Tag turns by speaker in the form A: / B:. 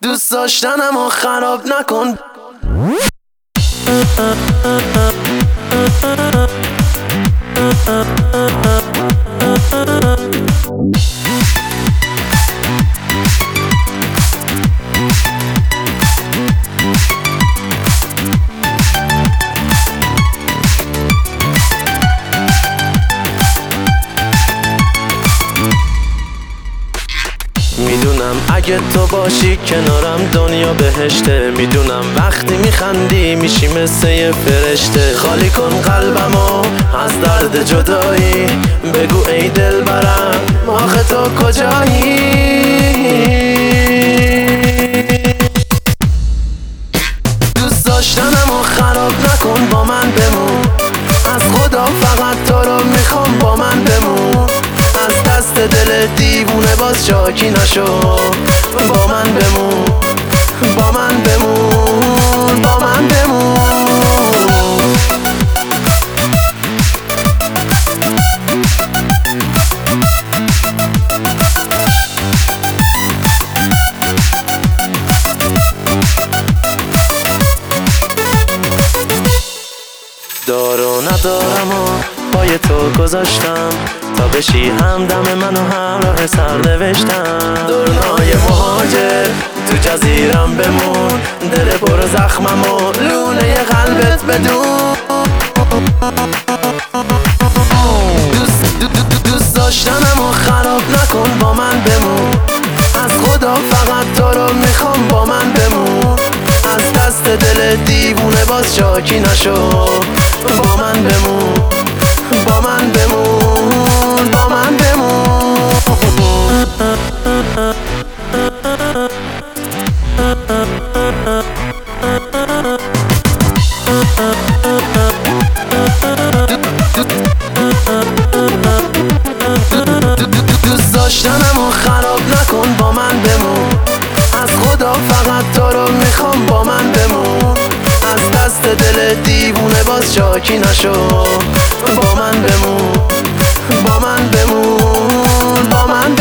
A: دوست داشتنمو خراب نکن. میدونم اگه تو باشی کنارم دنیا بهشته. میدونم وقتی میخندی میشی مثل یه فرشته. خالی کن قلبمو از درد جدایی، بگو ای دلبرم آخه تو کجایی. دوست داشتنمو خراب نکن، با من بمون. از خدا فقط تو رو میخوام، با من بمون. از دست دل دیوونه باز شاکی نشو، با من بمون، با من بمون، با من بمون. دارو ندارم و پای تو گذاشتم تا بشی همدم منو همراه سر نوشتم. دورنای مهاجر تو جزیرم بمون، دل پر زخمم و لونه قلبت بدون. دوست داشتنمو خراب نکن، با من بمون. از خدا فقط تو رو میخوام، با من بمون. از دست دل دیوونه باز شاکی نشو، با من بمون، با من بمون، با من بمون. دوست داشتنمو خراب نکن، با من بمون. از خدا فقط تو رو میخوام، با من بمون. از دست دل دیوونه باز شاکی نشو، با من بمون، با من بمون، با من بمون.